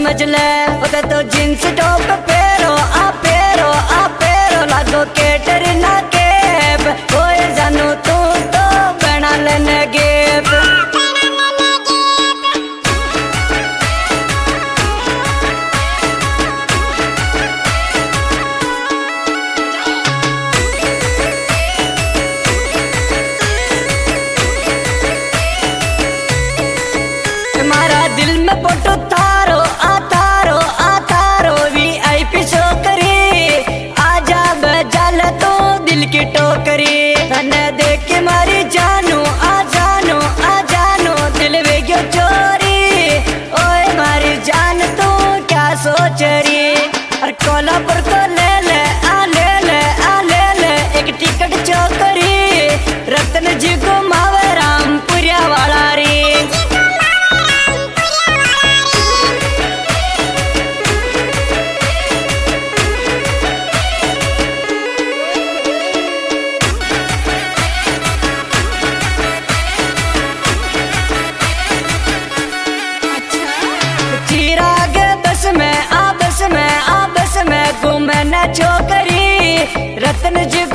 समझ ले उधर तो जींस टॉप पेरो आ पेरो लागो कैटरीना कैफ ओए जानू तू तो बना लेने गेप मारा दिल में फोटो थारो VIP छोकरी आजा बजाल तो दिल की टोकरी तने देख के मारी जानू आ जानू दिल वे क्यों चोरी ओए मारी जान तू क्या सोच रही और कोल्हापुर को ले ले एक टिकट छोकरी रतन जी को मावे रामपुरिया वाला री बस में घूमे न छोकरी रतन जी